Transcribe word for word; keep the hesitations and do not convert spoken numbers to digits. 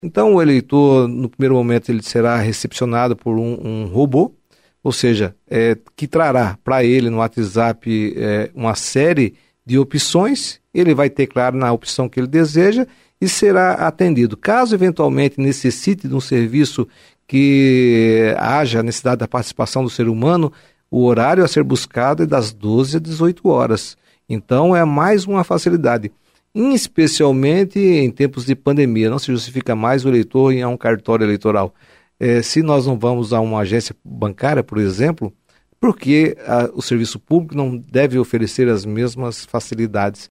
Então o eleitor, no primeiro momento, ele será recepcionado por um, um robô, ou seja, é, que trará para ele no WhatsApp é, uma série de opções, ele vai ter, claro, na opção que ele deseja e será atendido. Caso eventualmente necessite de um serviço que haja necessidade da participação do ser humano, o horário a ser buscado é das doze às dezoito horas. Então é mais uma facilidade, especialmente em tempos de pandemia. Não se justifica mais o eleitor ir a um cartório eleitoral. É, se nós não vamos a uma agência bancária, por exemplo, porque a, o serviço público não deve oferecer as mesmas facilidades